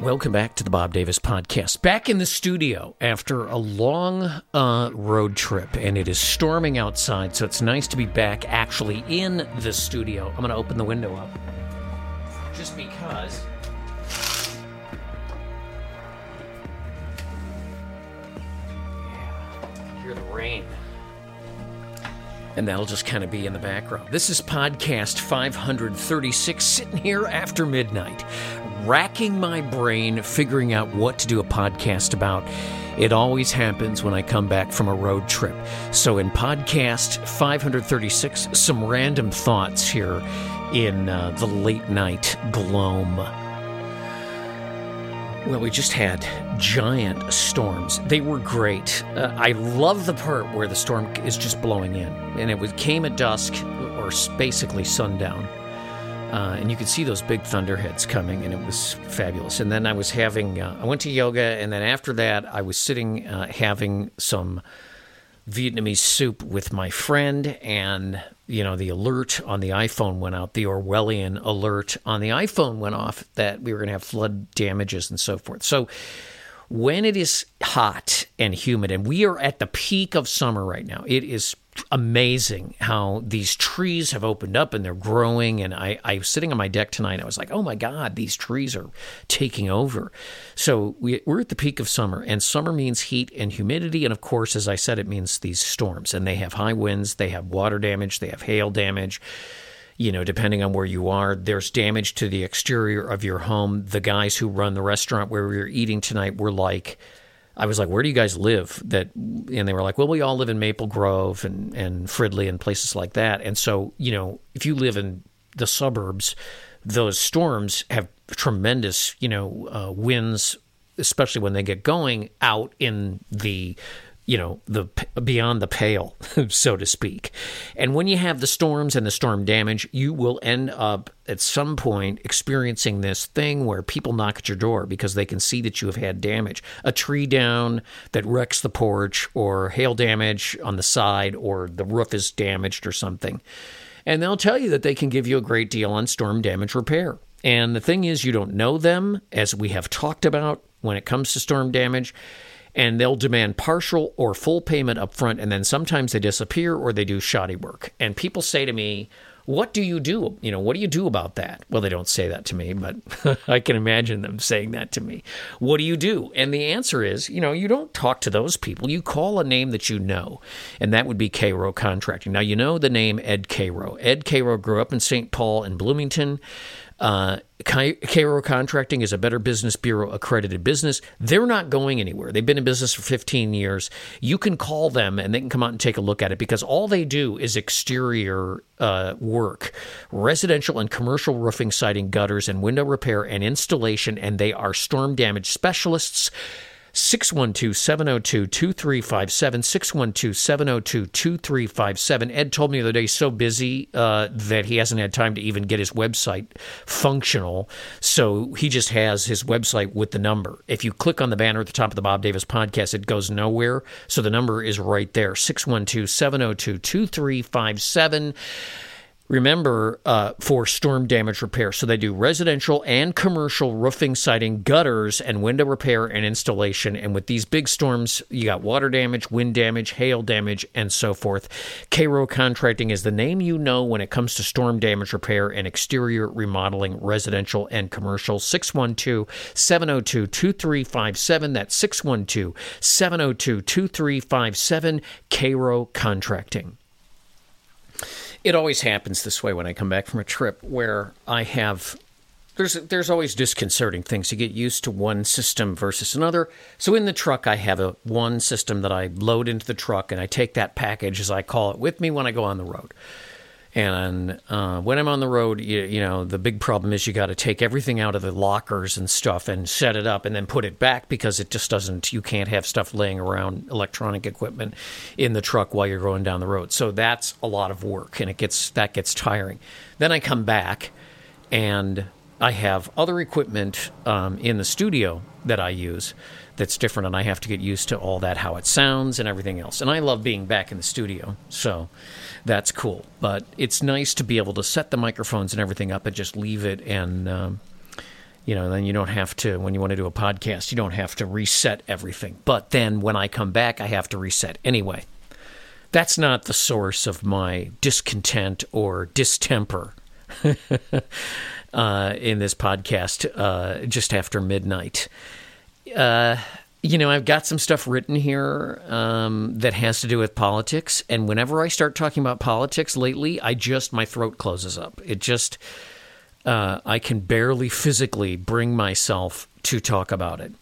Welcome back to the Bob Davis Podcast. Back in the studio after a long road trip, and it is storming outside, so it's nice to be back actually in the studio. I'm going to open the window up just because. Yeah, hear the rain. And that'll just kind of be in the background. This is podcast 536, sitting here after midnight, racking my brain, figuring out what to do a podcast about. It always happens when I come back from a road trip. So in podcast 536, some random thoughts here in the late night gloam. Well, we just had giant storms. They were great. I love the part where the storm is just blowing in. And it came at dusk, or basically sundown. And you could see those big thunderheads coming, and it was fabulous. And then I was I went to yoga, and then after that, I was sitting having some Vietnamese soup with my friend, and the alert on the iPhone went out. The Orwellian alert on the iPhone went off that we were going to have flood damages and so forth. So when it is hot and humid, and we are at the peak of summer right now, it is amazing how these trees have opened up and they're growing. And I was sitting on my deck tonight. I was like, oh my God, these trees are taking over. So we're at the peak of summer, and summer means heat and humidity. And of course, as I said, it means these storms, and they have high winds, they have water damage, they have hail damage. Depending on where you are, there's damage to the exterior of your home. The guys who run the restaurant where we were eating tonight were like, I was like, where do you guys live? And they were like, well, we all live in Maple Grove and Fridley and places like that. And so, if you live in the suburbs, those storms have tremendous, winds, especially when they get going out in the the beyond the pale, so to speak. And when you have the storms and the storm damage, you will end up at some point experiencing this thing where people knock at your door because they can see that you have had damage. A tree down that wrecks the porch, or hail damage on the side, or the roof is damaged or something. And they'll tell you that they can give you a great deal on storm damage repair. And the thing is, you don't know them, as we have talked about when it comes to storm damage. And they'll demand partial or full payment up front, and then sometimes they disappear or they do shoddy work. And people say to me, what do you do? What do you do about that? Well, they don't say that to me, but I can imagine them saying that to me. What do you do? And the answer is, you don't talk to those people. You call a name that you know, and that would be Cairo Contracting. Now, you know the name Ed Cairo. Ed Cairo grew up in St. Paul and Bloomington. Cairo Contracting is a Better Business Bureau accredited business. They're not going anywhere. They've been in business for 15 years. You can call them and they can come out and take a look at it, because all they do is exterior work, residential and commercial roofing, siding, gutters, and window repair and installation, and they are storm damage specialists. 612-702-2357, 612-702-2357. Ed told me the other day he's so busy that he hasn't had time to even get his website functional, so he just has his website with the number. If you click on the banner at the top of the Bob Davis Podcast, it goes nowhere, so the number is right there, 612-702-2357. Remember, for storm damage repair. So they do residential and commercial roofing, siding, gutters, and window repair and installation. And with these big storms, you got water damage, wind damage, hail damage, and so forth. Cairo Contracting is the name you know when it comes to storm damage repair and exterior remodeling, residential and commercial. 612-702-2357. That's 612-702-2357. Cairo Contracting. It always happens this way when I come back from a trip, where I have, there's always disconcerting things. You get used to one system versus another. So in the truck, I have one system that I load into the truck, and I take that package, as I call it, with me when I go on the road. And when I'm on the road, the big problem is you got to take everything out of the lockers and stuff and set it up and then put it back, because it just doesn't, you can't have stuff laying around, electronic equipment in the truck while you're going down the road. So that's a lot of work, and that gets tiring. Then I come back and I have other equipment in the studio that I use that's different, and I have to get used to all that, how it sounds and everything else. And I love being back in the studio, so that's cool. But it's nice to be able to set the microphones and everything up and just leave it and Then you don't have to, when you want to do a podcast, you don't have to reset everything. But then when I come back, I have to reset anyway. That's not the source of my discontent or distemper in this podcast just after midnight. I've got some stuff written here that has to do with politics. And whenever I start talking about politics lately, my throat closes up. It just... I can barely physically bring myself to talk about it.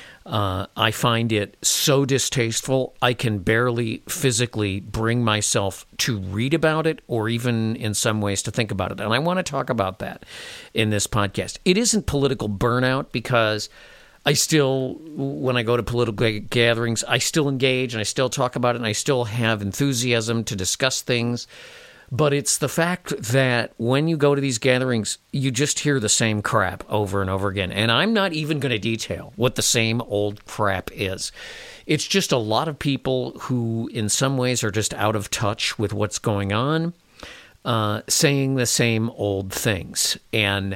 I find it so distasteful, I can barely physically bring myself to read about it or even in some ways to think about it. And I want to talk about that in this podcast. It isn't political burnout because I still, when I go to political gatherings, I still engage and I still talk about it and I still have enthusiasm to discuss things. But it's the fact that when you go to these gatherings, you just hear the same crap over and over again. And I'm not even going to detail what the same old crap is. It's just a lot of people who in some ways are just out of touch with what's going on, saying the same old things. And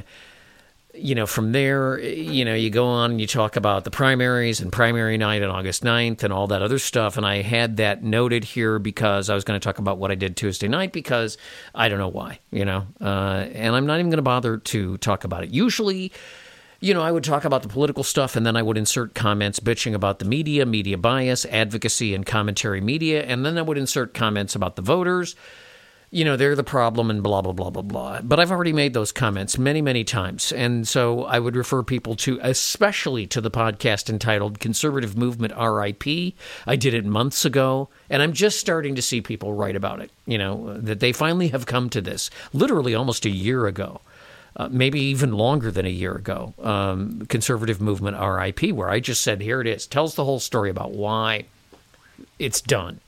from there, you go on and you talk about the primaries and primary night on August 9th and all that other stuff. And I had that noted here because I was going to talk about what I did Tuesday night because I don't know why, and I'm not even going to bother to talk about it. Usually, I would talk about the political stuff and then I would insert comments bitching about the media bias, advocacy, and commentary media. And then I would insert comments about the voters. They're the problem and blah, blah, blah, blah, blah. But I've already made those comments many, many times. And so I would refer people especially to the podcast entitled Conservative Movement RIP. I did it months ago, and I'm just starting to see people write about it, that they finally have come to this, literally almost a year ago, maybe even longer than a year ago, Conservative Movement RIP, where I just said, here it is, tells the whole story about why it's done.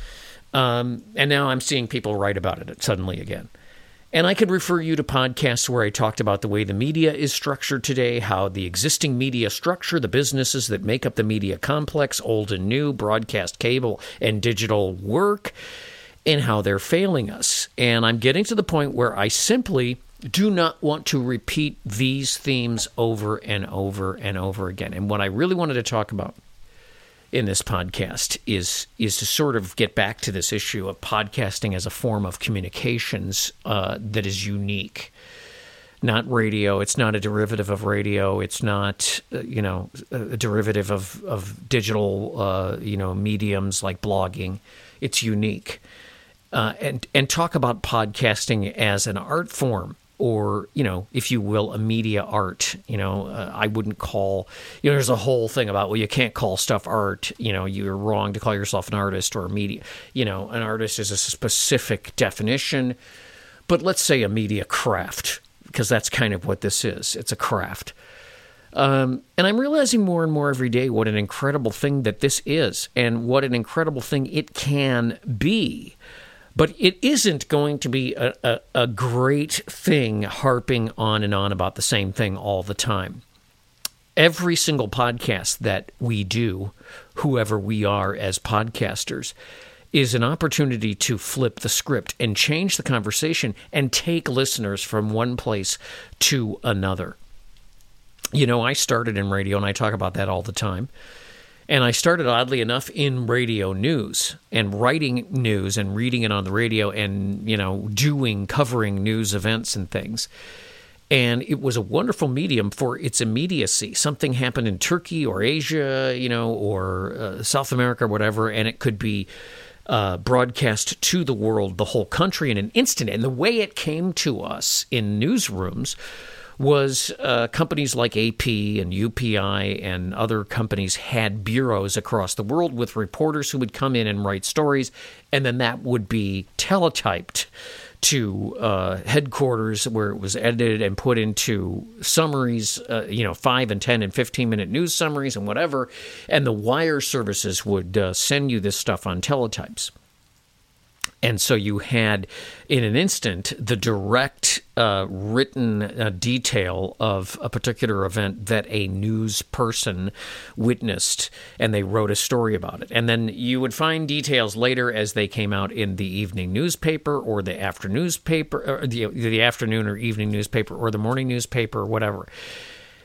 And now I'm seeing people write about it suddenly again. And I could refer you to podcasts where I talked about the way the media is structured today, how the existing media structure, the businesses that make up the media complex, old and new, broadcast, cable, and digital work, and how they're failing us. And I'm getting to the point where I simply do not want to repeat these themes over and over and over again. And what I really wanted to talk about in this podcast is to sort of get back to this issue of podcasting as a form of communications that is unique. Not radio. It's not a derivative of radio. It's not, a derivative of digital, mediums like blogging. It's unique. And talk about podcasting as an art form. Or, if you will, a media art. I wouldn't call, there's a whole thing about, well, you can't call stuff art. You're wrong to call yourself an artist or a media. An artist is a specific definition. But let's say a media craft, because that's kind of what this is. It's a craft. And I'm realizing more and more every day what an incredible thing that this is and what an incredible thing it can be. But it isn't going to be a great thing harping on and on about the same thing all the time. Every single podcast that we do, whoever we are as podcasters, is an opportunity to flip the script and change the conversation and take listeners from one place to another. I started in radio, and I talk about that all the time. And I started, oddly enough, in radio news and writing news and reading it on the radio and, covering news events and things. And it was a wonderful medium for its immediacy. Something happened in Turkey or Asia, or South America or whatever, and it could be broadcast to the world, the whole country in an instant. And the way it came to us in newsrooms was companies like AP and UPI and other companies had bureaus across the world with reporters who would come in and write stories, and then that would be teletyped to headquarters where it was edited and put into summaries, 5 and 10 and 15-minute news summaries and whatever, and the wire services would send you this stuff on teletypes. And so you had, in an instant, the direct written detail of a particular event that a news person witnessed, and they wrote a story about it. And then you would find details later as they came out in the evening newspaper or the afternoon newspaper, or the afternoon or evening newspaper or the morning newspaper or whatever.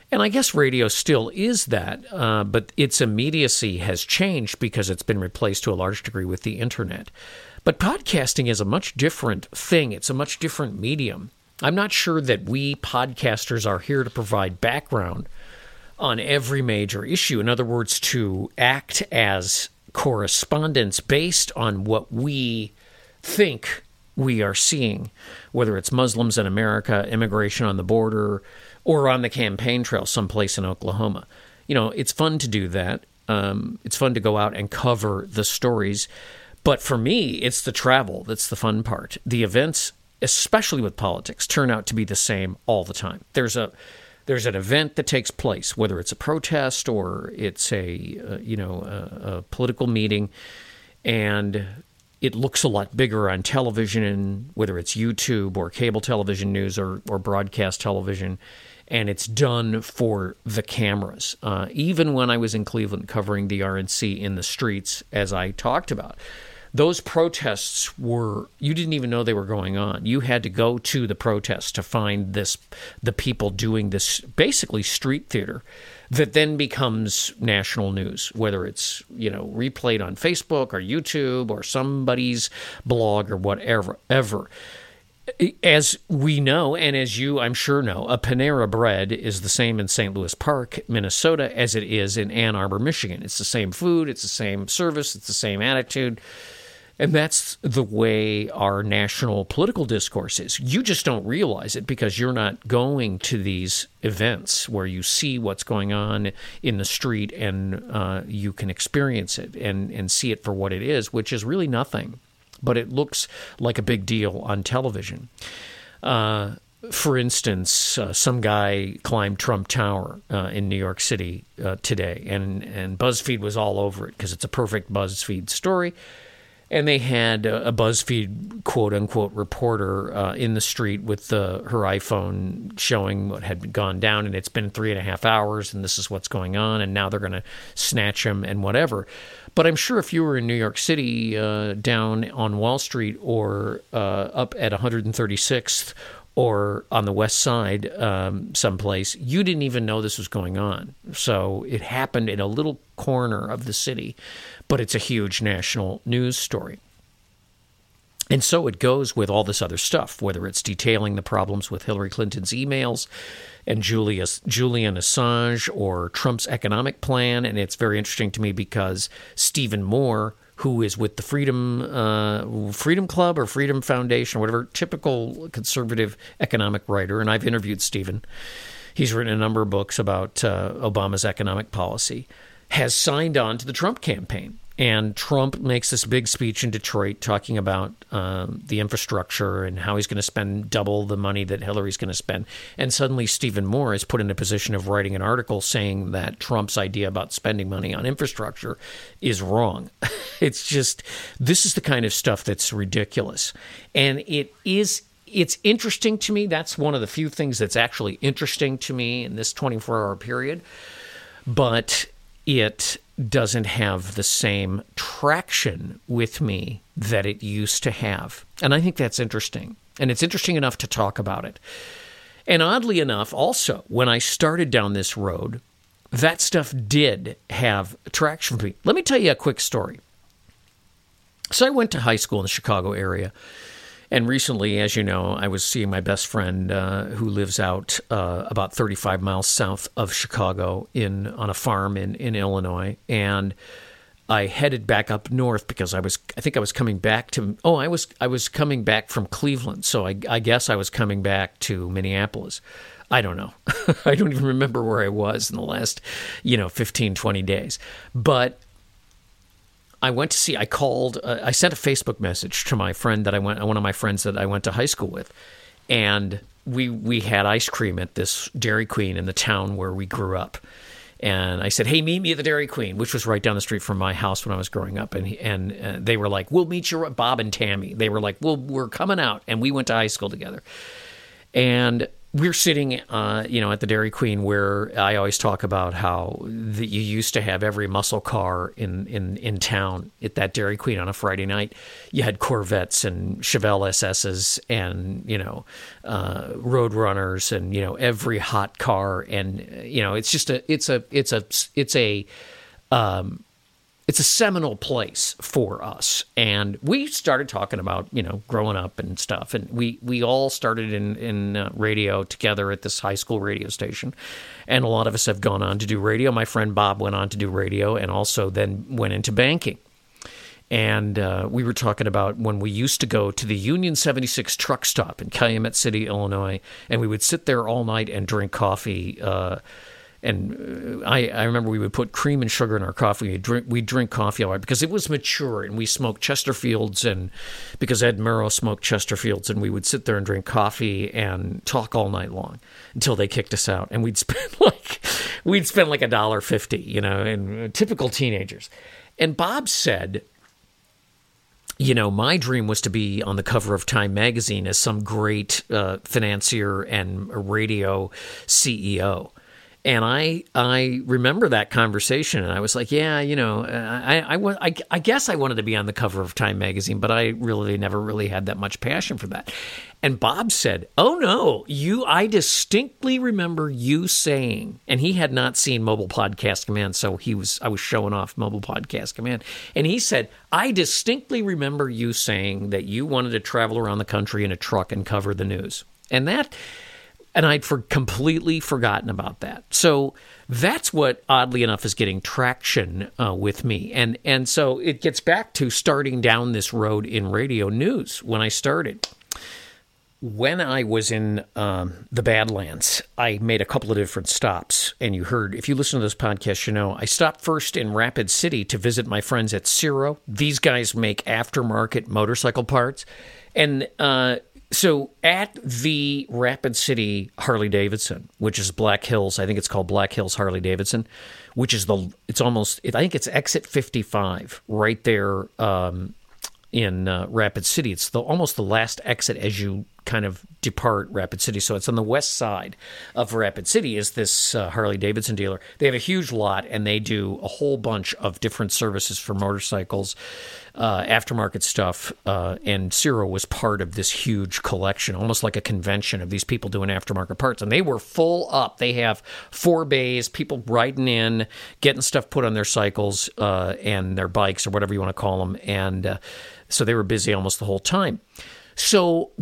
And I guess radio still is that, but its immediacy has changed because it's been replaced to a large degree with the internet. But podcasting is a much different thing. It's a much different medium. I'm not sure that we podcasters are here to provide background on every major issue. In other words, to act as correspondents based on what we think we are seeing, whether it's Muslims in America, immigration on the border, or on the campaign trail someplace in Oklahoma. You know, it's fun to do that. It's fun to go out and cover the stories. But for me, it's the travel that's the fun part. The events, especially with politics, turn out to be the same all the time. There's an event that takes place, whether it's a protest or it's a political meeting, and it looks a lot bigger on television, whether it's YouTube or cable television news or broadcast television, and it's done for the cameras. Even when I was in Cleveland covering the RNC in the streets, as I talked about, those protests you didn't even know they were going on. You had to go to the protest to find the people doing this basically street theater that then becomes national news, whether it's, replayed on Facebook or YouTube or somebody's blog or whatever. As we know, and as you, I'm sure, know, a Panera Bread is the same in St. Louis Park, Minnesota, as it is in Ann Arbor, Michigan. It's the same food, it's the same service, it's the same attitude. And that's the way our national political discourse is. You just don't realize it because you're not going to these events where you see what's going on in the street and you can experience it and see it for what it is, which is really nothing. But it looks like a big deal on television. For instance, some guy climbed Trump Tower in New York City today, and BuzzFeed was all over it because it's a perfect BuzzFeed story. And they had a BuzzFeed quote-unquote reporter in the street with her iPhone showing what had gone down, and it's been 3.5 hours, and this is what's going on, and now they're going to snatch him and whatever. But I'm sure if you were in New York City down on Wall Street or up at 136th or on the west side someplace, you didn't even know this was going on. So it happened in a little corner of the city, but it's a huge national news story. And so it goes with all this other stuff, whether it's detailing the problems with Hillary Clinton's emails and Julian Assange or Trump's economic plan. And it's very interesting to me because Stephen Moore, who is with the Freedom Club or Freedom Foundation or whatever, typical conservative economic writer, and I've interviewed Stephen. He's written a number of books about Obama's economic policy, has signed on to the Trump campaign. And Trump makes this big speech in Detroit talking about the infrastructure and how he's going to spend double the money that Hillary's going to spend. And suddenly Stephen Moore is put in a position of writing an article saying that Trump's idea about spending money on infrastructure is wrong. It's just, this is the kind of stuff that's ridiculous. And it's interesting to me. That's one of the few things that's actually interesting to me in this 24-hour period. But it doesn't have the same traction with me that it used to have. And I think that's interesting. And it's interesting enough to talk about it. And oddly enough, also, when I started down this road, that stuff did have traction for me. Let me tell you a quick story. So I went to high school in the Chicago area. And recently, as you know, I was seeing my best friend who lives out about 35 miles south of Chicago on a farm in Illinois. And I headed back up north because I think I was coming back to, I was coming back from Cleveland. So I guess I was coming back to Minneapolis. I don't know. I don't even remember where I was in the last, 15, 20 days. But I went to see, I sent a Facebook message to my friend one of my friends that I went to high school with. And we had ice cream at this Dairy Queen in the town where we grew up. And I said, hey, meet me at the Dairy Queen, which was right down the street from my house when I was growing up. And they were like, we'll meet you, Bob and Tammy. They were like, well, we're coming out. And we went to high school together. And we're sitting, at the Dairy Queen, where I always talk about how you used to have every muscle car in town at that Dairy Queen on a Friday night. You had Corvettes and Chevelle SSs and, Road Runners and, every hot car. And, it's a seminal place for us. And we started talking about, growing up and stuff. And we all started in radio together at this high school radio station. And a lot of us have gone on to do radio. My friend Bob went on to do radio and also then went into banking. And we were talking about when we used to go to the Union 76 truck stop in Calumet City, Illinois. And we would sit there all night and drink coffee. And I remember we would put cream and sugar in our coffee. We'd drink coffee all right because it was mature, and we smoked Chesterfields, and because Ed Murrow smoked Chesterfields, and we would sit there and drink coffee and talk all night long until they kicked us out, and we'd spend like $1.50, and typical teenagers. And Bob said, my dream was to be on the cover of Time magazine as some great financier and radio CEO. And I remember that conversation, and I was like, yeah, I guess I wanted to be on the cover of Time magazine, but I really never really had that much passion for that. And Bob said, oh, no, I distinctly remember you saying, and he had not seen Mobile Podcast Command, so I was showing off Mobile Podcast Command, and he said, I distinctly remember you saying that you wanted to travel around the country in a truck and cover the news. And I'd completely forgotten about that. So that's what, oddly enough, is getting traction with me. And so it gets back to starting down this road in radio news when I started. When I was in the Badlands, I made a couple of different stops. And if you listen to this podcast, I stopped first in Rapid City to visit my friends at Ciro. These guys make aftermarket motorcycle parts. And so at the Rapid City Harley-Davidson, which is Black Hills, I think it's called Black Hills Harley-Davidson, which is I think it's exit 55 right there in Rapid City. It's almost the last exit as you kind of depart Rapid City. So it's on the west side of Rapid City is this Harley-Davidson dealer. They have a huge lot, and they do a whole bunch of different services for motorcycles, aftermarket stuff, and Ciro was part of this huge collection, almost like a convention of these people doing aftermarket parts. And they were full up. They have 4 bays, people riding in, getting stuff put on their cycles and their bikes or whatever you want to call them. And so they were busy almost the whole time. So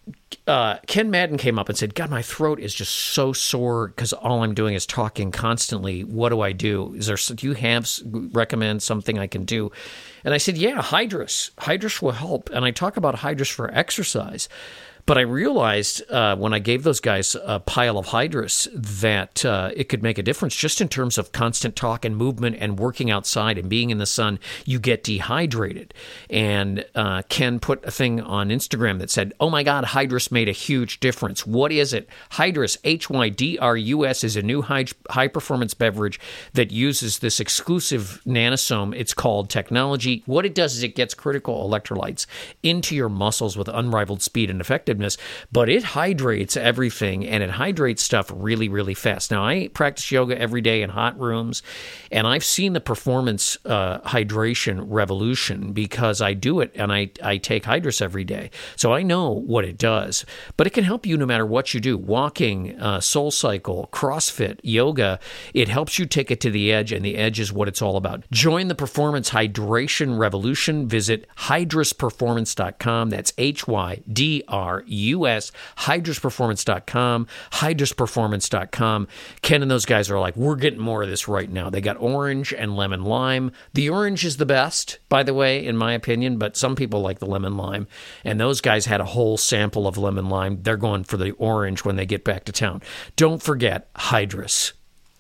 Ken Madden came up and said, God, my throat is just so sore because all I'm doing is talking constantly. What do I do? Do you recommend something I can do? And I said, yeah, Hydrus. Hydrus will help. And I talk about Hydrus for exercise. But I realized when I gave those guys a pile of Hydrus that it could make a difference just in terms of constant talk and movement and working outside and being in the sun. You get dehydrated. And Ken put a thing on Instagram that said, oh my God, Hydrus made a huge difference. What is it? Hydrus, Hydrus, is a new high-performance beverage that uses this exclusive nanosome. It's called technology. What it does is it gets critical electrolytes into your muscles with unrivaled speed and effectiveness. But it hydrates everything, and it hydrates stuff really, really fast. Now, I practice yoga every day in hot rooms, and I've seen the performance hydration revolution because I do it, and I take Hydrus every day. So I know what it does. But it can help you no matter what you do. Walking, SoulCycle, CrossFit, yoga, it helps you take it to the edge, and the edge is what it's all about. Join the performance hydration revolution. Visit hydrusperformance.com. That's HYDRUS, hydrusperformance.com, hydrusperformance.com. Ken and those guys are like, we're getting more of this right now. They got orange and lemon lime. The orange is the best, by the way, in my opinion, but some people like the lemon lime. And those guys had a whole sample of lemon lime. They're going for the orange when they get back to town. Don't forget Hydrus.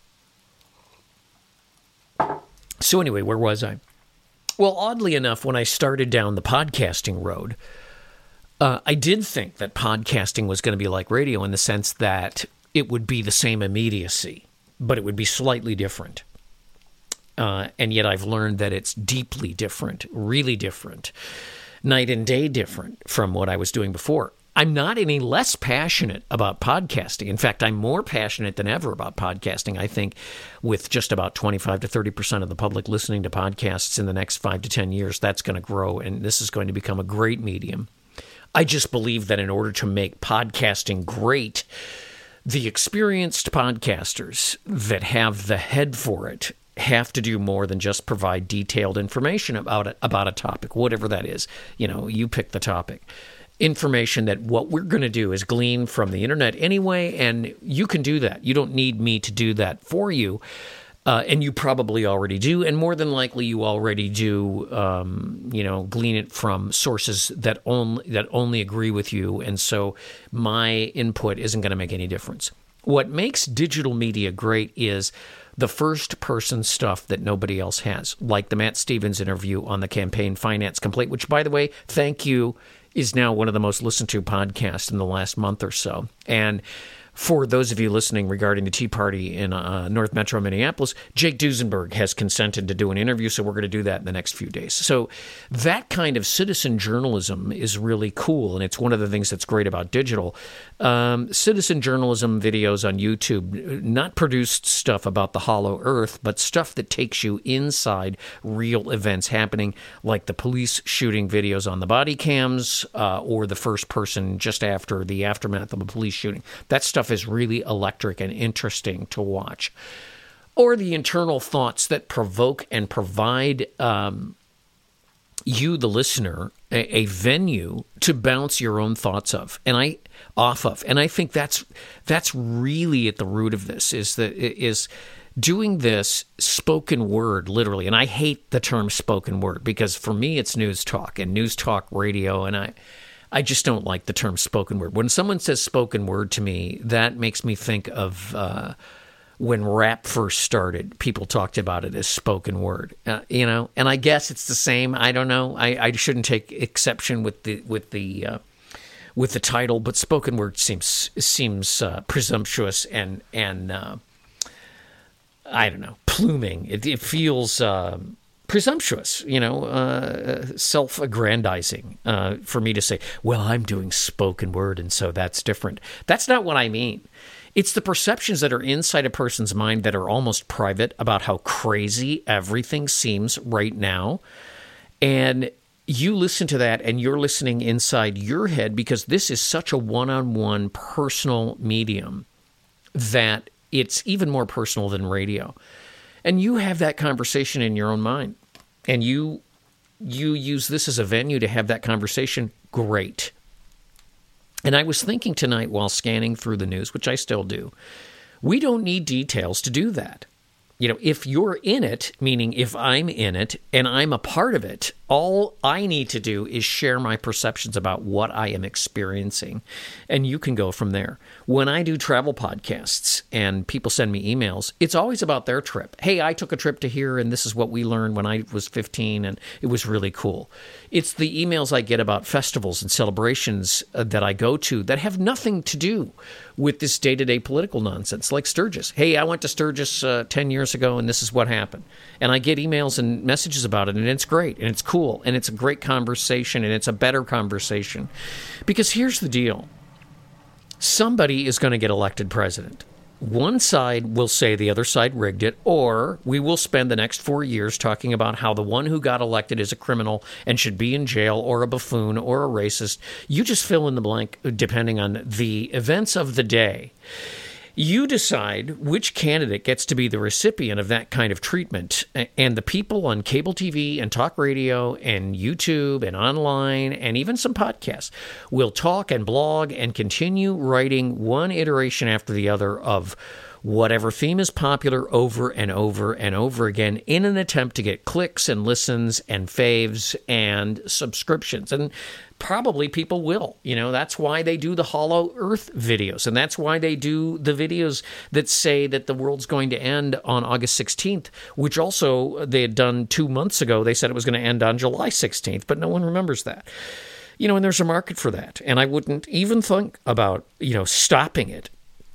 So anyway, where was I? Well, oddly enough, when I started down the podcasting road, I did think that podcasting was going to be like radio in the sense that it would be the same immediacy, but it would be slightly different. And yet I've learned that it's deeply different, really different, night and day different from what I was doing before. I'm not any less passionate about podcasting. In fact, I'm more passionate than ever about podcasting. I think with just about 25 to 30% of the public listening to podcasts in the next 5 to 10 years, that's going to grow, and this is going to become a great medium. I just believe that in order to make podcasting great, the experienced podcasters that have the head for it have to do more than just provide detailed information about a topic, whatever that is. You pick the topic. Information that what we're going to do is glean from the internet anyway, and you can do that. You don't need me to do that for you, and you probably already do, and more than likely you already do. Glean it from sources that only agree with you, and so my input isn't going to make any difference. What makes digital media great is the first-person stuff that nobody else has, like the Matt Stevens interview on the Campaign Finance Complaint, which, by the way, thank you, is now one of the most listened to podcasts in the last month or so. And for those of you listening regarding the Tea Party in North Metro Minneapolis, Jake Duesenberg has consented to do an interview, so we're going to do that in the next few days. So that kind of citizen journalism is really cool, and it's one of the things that's great about digital. Citizen journalism videos on YouTube, not produced stuff about the hollow earth, but stuff that takes you inside real events happening, like the police shooting videos on the body cams or the first person just after the aftermath of a police shooting. That stuff is really electric and interesting to watch. Or the internal thoughts that provoke and provide you, the listener, a venue to bounce your own thoughts off of. And I think that's really at the root of this, is doing this spoken word, literally. And I hate the term spoken word because for me it's news talk and news talk radio, and I just don't like the term spoken word. When someone says spoken word to me, that makes me think of when rap first started. People talked about it as spoken word, and I guess it's the same. I don't know. I shouldn't take exception with the title, but spoken word seems presumptuous and I don't know, pluming. It feels presumptuous, self-aggrandizing for me to say, well, I'm doing spoken word, and so that's different. That's not what I mean. It's the perceptions that are inside a person's mind that are almost private about how crazy everything seems right now. And you listen to that, and you're listening inside your head because this is such a one-on-one personal medium that it's even more personal than radio. And you have that conversation in your own mind, and you use this as a venue to have that conversation. Great. And I was thinking tonight while scanning through the news, which I still do, we don't need details to do that. If you're in it, meaning if I'm in it and I'm a part of it, all I need to do is share my perceptions about what I am experiencing, and you can go from there. When I do travel podcasts and people send me emails, it's always about their trip. Hey, I took a trip to here, and this is what we learned when I was 15, and it was really cool. It's the emails I get about festivals and celebrations that I go to that have nothing to do with this day-to-day political nonsense, like Sturgis. Hey, I went to Sturgis 10 years ago, and this is what happened. And I get emails and messages about it, and it's great, and it's cool, and it's a great conversation, and it's a better conversation. Because here's the deal. Somebody is going to get elected president. One side will say the other side rigged it, or we will spend the next 4 years talking about how the one who got elected is a criminal and should be in jail, or a buffoon, or a racist. You just fill in the blank depending on the events of the day. You decide which candidate gets to be the recipient of that kind of treatment, and the people on cable TV and talk radio and YouTube and online and even some podcasts will talk and blog and continue writing one iteration after the other of whatever theme is popular over and over and over again in an attempt to get clicks and listens and faves and subscriptions. And probably people will. That's why they do the Hollow Earth videos, and that's why they do the videos that say that the world's going to end on August 16th, which also they had done 2 months ago. They said it was going to end on July 16th, but no one remembers that. And there's a market for that, and I wouldn't even think about, stopping it.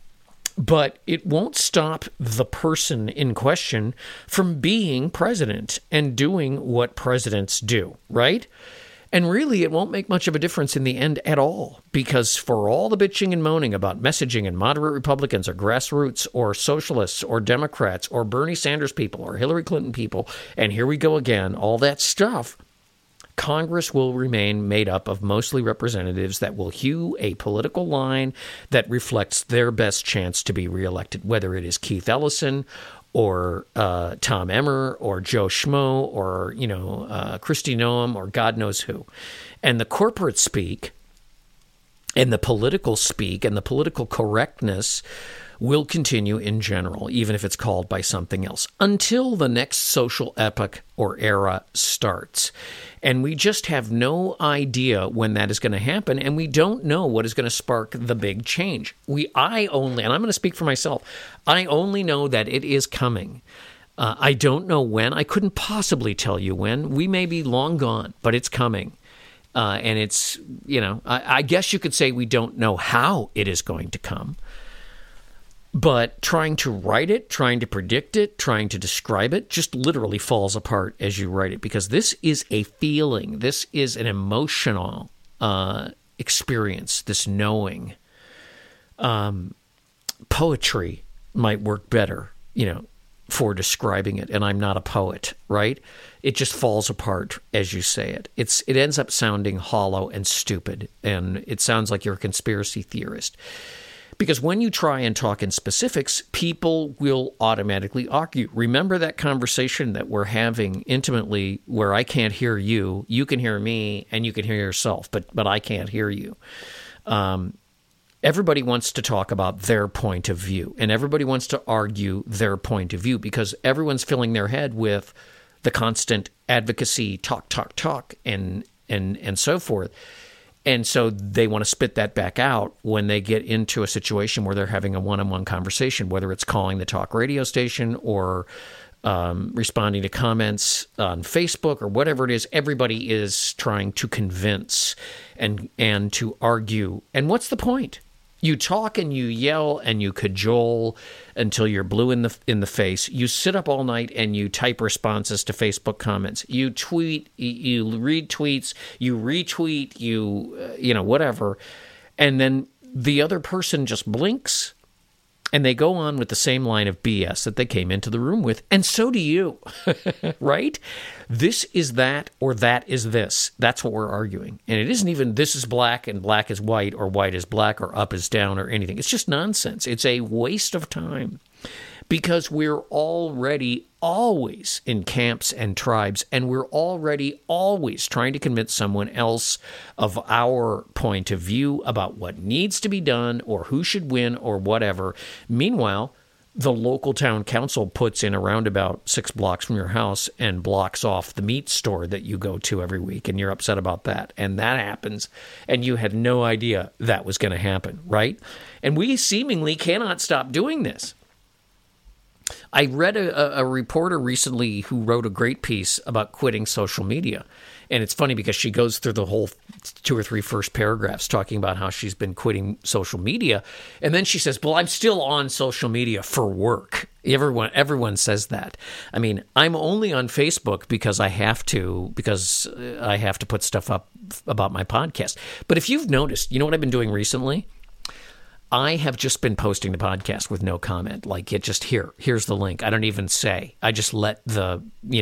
But it won't stop the person in question from being president and doing what presidents do, right? And really, it won't make much of a difference in the end at all, because for all the bitching and moaning about messaging and moderate Republicans or grassroots or socialists or Democrats or Bernie Sanders people or Hillary Clinton people, and here we go again, all that stuff, Congress will remain made up of mostly representatives that will hew a political line that reflects their best chance to be reelected, whether it is Keith Ellison or Tom Emmer, or Joe Schmo, or, Kristi Noem, or God knows who. And the corporate speak, and the political speak, and the political correctness will continue in general, even if it's called by something else, until the next social epoch or era starts. And we just have no idea when that is going to happen, and we don't know what is going to spark the big change. And I'm going to speak for myself, I only know that it is coming. I don't know when. I couldn't possibly tell you when. We may be long gone, but it's coming. And it's, I guess you could say we don't know how it is going to come. But trying to write it, trying to predict it, trying to describe it just literally falls apart as you write it, because this is a feeling. This is an emotional experience, this knowing. Poetry might work better, for describing it, and I'm not a poet, right? It just falls apart as you say it. It ends up sounding hollow and stupid, and it sounds like you're a conspiracy theorist. Because when you try and talk in specifics, people will automatically argue. Remember that conversation that we're having intimately where I can't hear you, you can hear me, and you can hear yourself, but I can't hear you. Everybody wants to talk about their point of view, and everybody wants to argue their point of view, because everyone's filling their head with the constant advocacy, talk, and so forth. And so they want to spit that back out when they get into a situation where they're having a one-on-one conversation, whether it's calling the talk radio station or responding to comments on Facebook or whatever it is. Everybody is trying to convince and to argue. And what's the point? You talk and you yell and you cajole until you're blue in the face. You sit up all night and you type responses to Facebook comments. You tweet, you read tweets, you retweet, whatever. And then the other person just blinks and they go on with the same line of BS that they came into the room with. And so do you, right? This is that, or that is this. That's what we're arguing. And it isn't even this is black and black is white, or white is black, or up is down, or anything. It's just nonsense. It's a waste of time, because we're already always in camps and tribes, and we're already always trying to convince someone else of our point of view about what needs to be done or who should win or whatever. Meanwhile, the local town council puts in a roundabout 6 blocks from your house and blocks off the meat store that you go to every week, and you're upset about that. And that happens, and you had no idea that was going to happen, right? And we seemingly cannot stop doing this. I read a reporter recently who wrote a great piece about quitting social media. And it's funny because she goes through the whole 2 or 3 first paragraphs talking about how she's been quitting social media. And then she says, well, I'm still on social media for work. Everyone says that. I mean, I'm only on Facebook because I have to put stuff up about my podcast. But if you've noticed, you know what I've been doing recently? I have just been posting the podcast with no comment. Like, it just here's the link. I don't even say. I just let the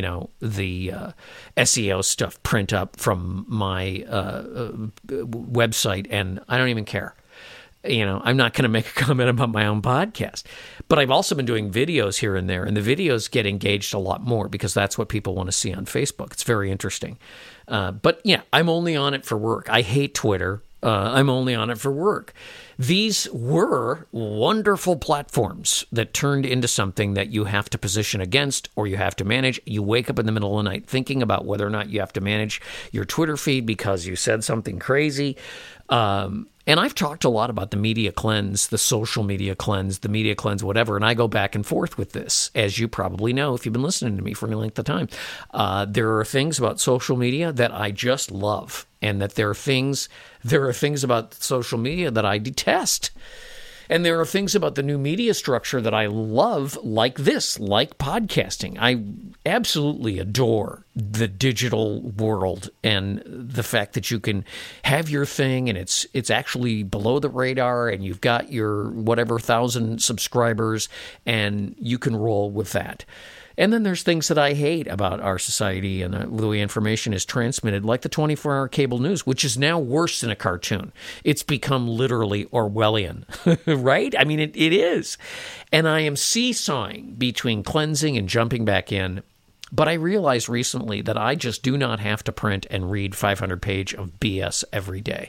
SEO stuff print up from my website, and I don't even care. I'm not going to make a comment about my own podcast. But I've also been doing videos here and there, and the videos get engaged a lot more because that's what people want to see on Facebook. It's very interesting. But yeah, I'm only on it for work. I hate Twitter. I'm only on it for work. These were wonderful platforms that turned into something that you have to position against or you have to manage. You wake up in the middle of the night thinking about whether or not you have to manage your Twitter feed because you said something crazy. And I've talked a lot about the media cleanse, the social media cleanse, the media cleanse, whatever, and I go back and forth with this, as you probably know if you've been listening to me for any length of time. There are things about social media that I just love, and that there are things about social media that I detest. And there are things about the new media structure that I love, like this, like podcasting. absolutely adore the digital world and the fact that you can have your thing and it's actually below the radar and you've got your whatever 1,000 subscribers and you can roll with that. And then there's things that I hate about our society and the way information is transmitted, like the 24-hour cable news, which is now worse than a cartoon. It's become literally Orwellian, right? I mean, it is. And I am seesawing between cleansing and jumping back in. But I realized recently that I just do not have to print and read 500-page of BS every day,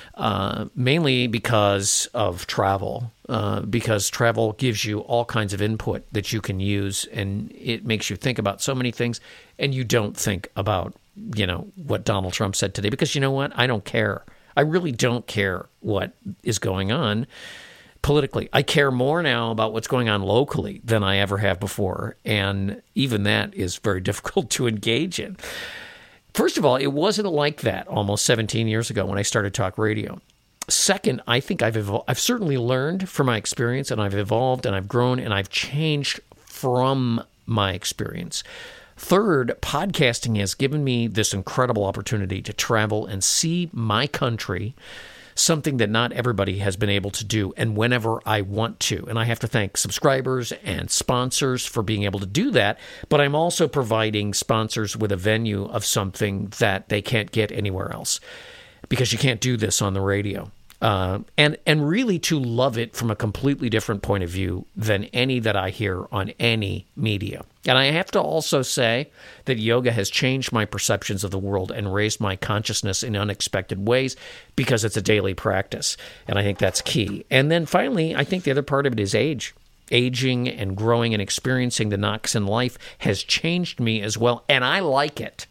mainly because of travel, because travel gives you all kinds of input that you can use, and it makes you think about so many things, and you don't think about, what Donald Trump said today, because you know what? I don't care. I really don't care what is going on politically. I care more now about what's going on locally than I ever have before, and even that is very difficult to engage in. First of all, it wasn't like that almost 17 years ago when I started talk radio. Second, I think I've certainly learned from my experience, and I've evolved, and I've grown, and I've changed from my experience. Third, podcasting has given me this incredible opportunity to travel and see my country, something that not everybody has been able to do, and whenever I want to. And I have to thank subscribers and sponsors for being able to do that, but I'm also providing sponsors with a venue of something that they can't get anywhere else, because you can't do this on the radio. And really to love it from a completely different point of view than any that I hear on any media. And I have to also say that yoga has changed my perceptions of the world and raised my consciousness in unexpected ways, because it's a daily practice. And I think that's key. And then finally, I think the other part of it is age. Aging and growing and experiencing the knocks in life has changed me as well, and I like it.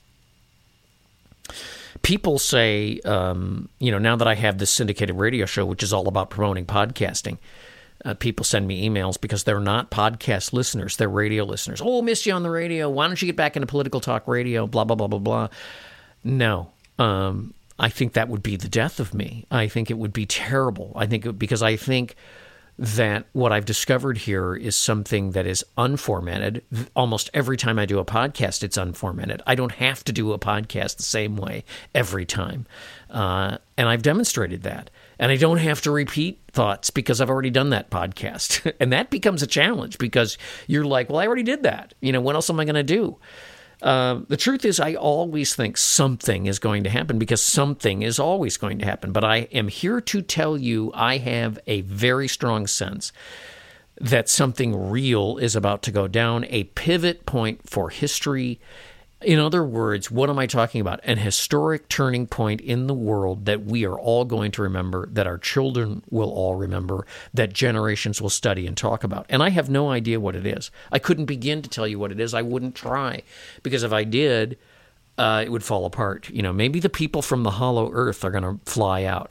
People say, now that I have this syndicated radio show, which is all about promoting podcasting, people send me emails because they're not podcast listeners. They're radio listeners. Oh, miss you on the radio. Why don't you get back into political talk radio? Blah, blah, blah, blah, blah. No, I think that would be the death of me. I think it would be terrible. Because I think that what I've discovered here is something that is unformatted. Almost every time I do a podcast, it's unformatted. I don't have to do a podcast the same way every time. And I've demonstrated that. And I don't have to repeat thoughts because I've already done that podcast. And that becomes a challenge because you're like, well, I already did that. What else am I going to do? The truth is, I always think something is going to happen because something is always going to happen. But I am here to tell you I have a very strong sense that something real is about to go down, a pivot point for history. In other words, what am I talking about? An historic turning point in the world that we are all going to remember, that our children will all remember, that generations will study and talk about. And I have no idea what it is. I couldn't begin to tell you what it is. I wouldn't try, because if I did, it would fall apart. Maybe the people from the hollow earth are going to fly out.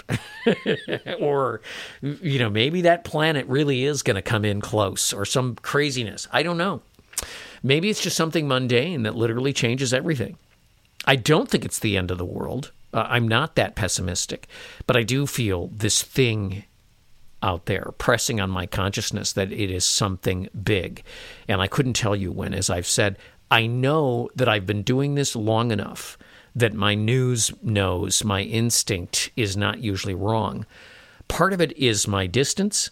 Or, maybe that planet really is going to come in close, or some craziness. I don't know. Maybe it's just something mundane that literally changes everything. I don't think it's the end of the world. I'm not that pessimistic. But I do feel this thing out there pressing on my consciousness that it is something big. And I couldn't tell you when. As I've said, I know that I've been doing this long enough that my news knows my instinct is not usually wrong. Part of it is my distance,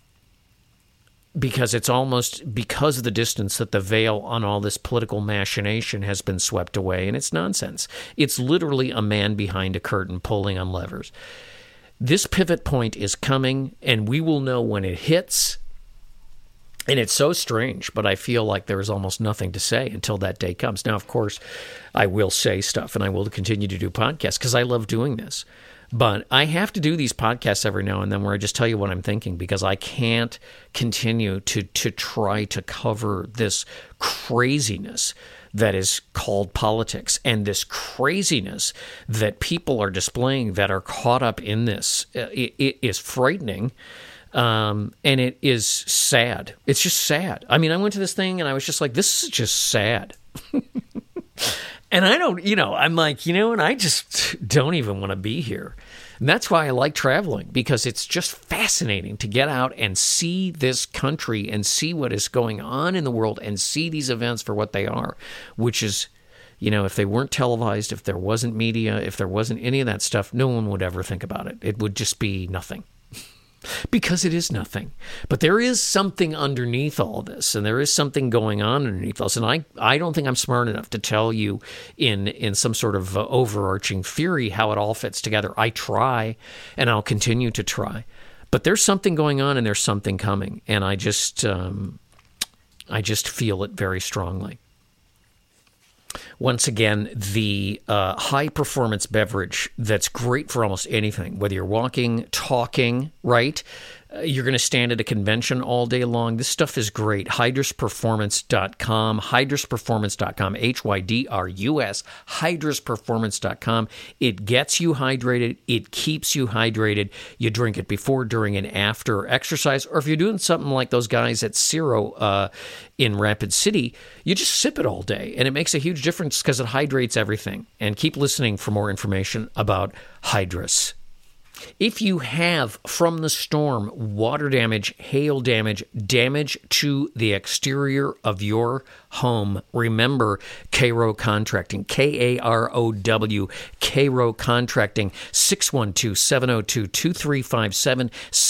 because it's almost because of the distance that the veil on all this political machination has been swept away, and it's nonsense. It's literally a man behind a curtain pulling on levers. This pivot point is coming, and we will know when it hits. And it's so strange, but I feel like there is almost nothing to say until that day comes. Now, of course, I will say stuff, and I will continue to do podcasts because I love doing this. But I have to do these podcasts every now and then where I just tell you what I'm thinking, because I can't continue to try to cover this craziness that is called politics, and this craziness that people are displaying that are caught up in this. It is frightening, and it is sad. It's just sad. I mean, I went to this thing and I was just like, this is just sad. And I don't, I'm like, and I just don't even want to be here. And that's why I like traveling, because it's just fascinating to get out and see this country and see what is going on in the world and see these events for what they are, which is, if they weren't televised, if there wasn't media, if there wasn't any of that stuff, no one would ever think about it. It would just be nothing. Because it is nothing. But there is something underneath all this, and there is something going on underneath us. And I don't think I'm smart enough to tell you in some sort of overarching theory how it all fits together. I try, and I'll continue to try. But there's something going on, and there's something coming. And I just feel it very strongly. Once again, the high-performance beverage that's great for almost anything, whether you're walking, talking, right? You're going to stand at a convention all day long. This stuff is great. HydrusPerformance.com, HydrusPerformance.com, HYDRUS, HydrusPerformance.com. It gets you hydrated. It keeps you hydrated. You drink it before, during, and after exercise. Or if you're doing something like those guys at Zero in Rapid City, you just sip it all day. And it makes a huge difference because it hydrates everything. And keep listening for more information about Hydrus. If you have, from the storm, water damage, hail damage, damage to the exterior of your home, remember Cairo Contracting, K-A-R-O-W, Cairo Contracting, 612-702-2357,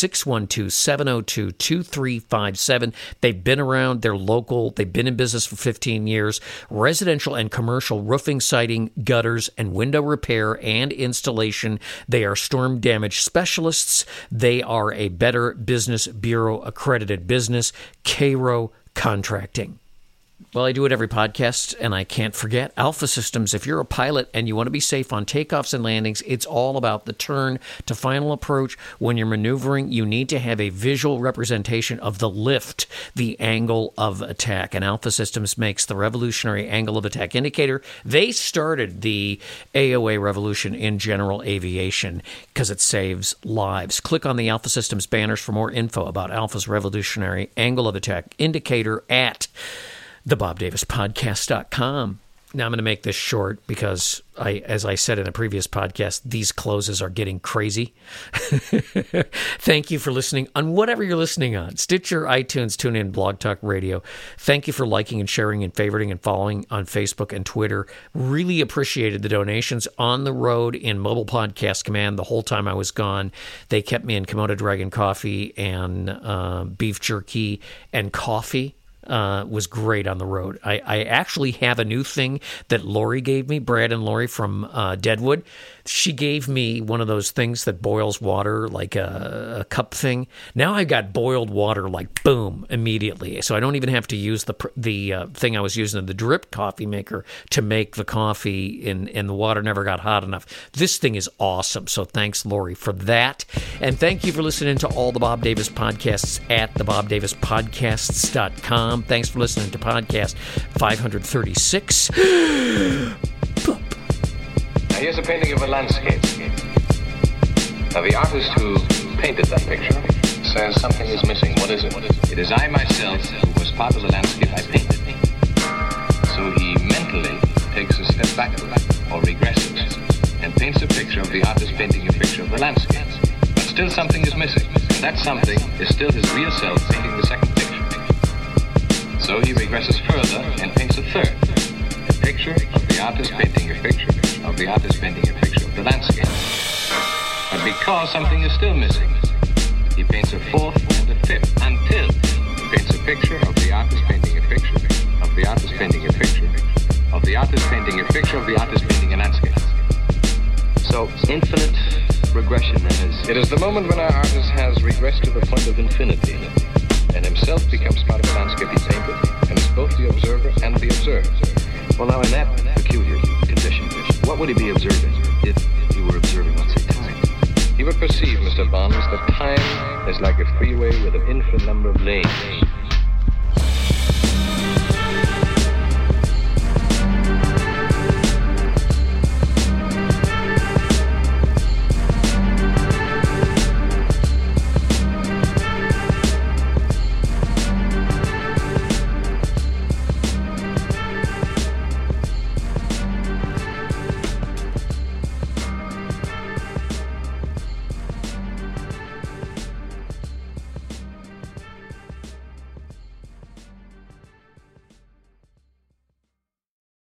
612-702-2357. They've been around, they're local, they've been in business for 15 years. Residential and commercial roofing, siding, gutters, and window repair and installation. They are storm damage specialists. They are a Better Business Bureau accredited business, Cairo Contracting. Well, I do it every podcast, and I can't forget Alpha Systems. If you're a pilot and you want to be safe on takeoffs and landings, it's all about the turn to final approach. When you're maneuvering, you need to have a visual representation of the lift, the angle of attack. And Alpha Systems makes the revolutionary angle of attack indicator. They started the AOA revolution in general aviation because it saves lives. Click on the Alpha Systems banners for more info about Alpha's revolutionary angle of attack indicator at thebobdavispodcast.com. Now I'm going to make this short because, as I said in a previous podcast, these closes are getting crazy. Thank you for listening on whatever you're listening on. Stitcher, iTunes, TuneIn, Blog Talk Radio. Thank you for liking and sharing and favoriting and following on Facebook and Twitter. Really appreciated the donations on the road in Mobile Podcast Command the whole time I was gone. They kept me in Komodo Dragon coffee and beef jerky and coffee. Was great on the road. I actually have a new thing that Lori gave me, Brad and Lori from Deadwood. She gave me one of those things that boils water, like a cup thing. Now I've got boiled water, like boom, immediately. So I don't even have to use the thing I was using, the drip coffee maker, to make the coffee, and the water never got hot enough. This thing is awesome. So thanks, Lori, for that. And thank you for listening to all the Bob Davis podcasts at thebobdavispodcasts.com. Thanks for listening to podcast 536. Now here's a painting of a landscape. Now the artist who painted that picture says something is missing. What is it? It is I myself who was part of the landscape I painted. So he mentally takes a step back or regresses and paints a picture of the artist painting a picture of the landscape. But still something is missing. And that something is still his real self painting the second picture. So he regresses further and paints a third. A picture of the artist painting a picture of the artist painting a picture of the landscape. But because something is still missing, he paints a fourth and a fifth until he paints a picture of the artist painting a picture of the artist painting a picture of the artist painting a picture of the artist painting a landscape. So infinite regression is. It is the moment when our artist has regressed to the point of infinity and himself becomes part of the landscape he painted and is both the observer and the observed. Well, now in that peculiar condition, what would he be observing if he were observing, let's say, time? He would perceive, Mr. Bonds, that time is like a freeway with an infinite number of lanes.